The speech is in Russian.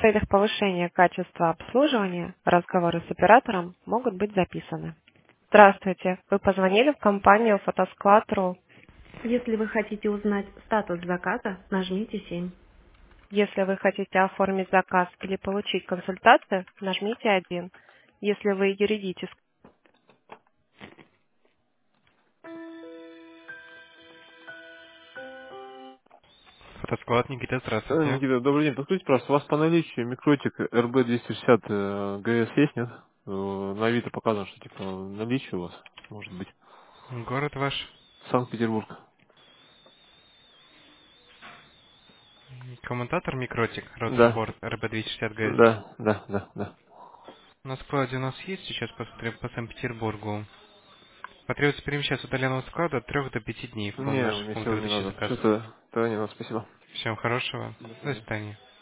целях повышения качества обслуживания разговоры с оператором могут быть записаны. Здравствуйте, вы позвонили в компанию Фотосклад.ру. Если вы хотите узнать статус заказа, нажмите 7. Если вы хотите оформить заказ или получить консультацию, нажмите 1. Если вы юридически. Фотосклад, Никита, здравствуйте. Никита, добрый день. Подскажите, пожалуйста, у вас по наличию микротик RB260 ГС есть, нет? На Авито показано, что типа наличие у вас, может быть. Город ваш? Санкт-Петербург. Коммутатор микротик, Да, Rosenborg RB260 GS. да. На складе у нас есть, сейчас посмотрим по Санкт-Петербургу. Потребуется перемещаться удаленного склада от 3 до 5 дней. Вон Не, наши мне пункты сегодня не выдачи надо. заказов. Что-то не надо, спасибо. Всем хорошего. До До свидания. свидания.